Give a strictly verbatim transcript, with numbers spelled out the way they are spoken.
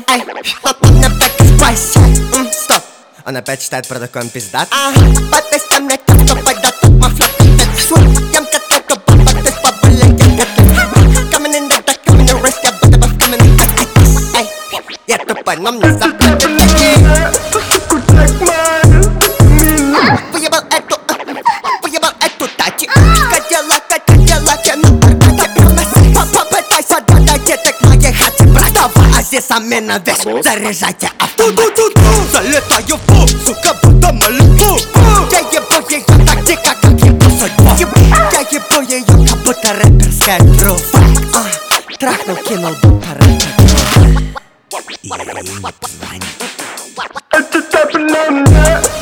Ай, он опять спайся. Стоп, он опять читает про такой пиздат. Ага, подписка мне как-то пойдет, тут мафлот. Ям котлету, баба, ты с бабой я котлет. Coming in the dark, coming in the rest, я буду вас coming in the dark. Ай, я тупой, но мне заплатят такие. Выебал эту, выебал эту тачи. Хотела, хотела, тяну арбаки. Попытайся додайте ты к моей хате, братова. А здесь амена вещь, заряжайте автомат. Залетаю в пул, сука, будто малюку. Я ебу ее так дико, как ебу судьбу. Я ебу ее, как будто рэперская грув. Трахнул, кинул, будто рэпер. И ей не позвонит.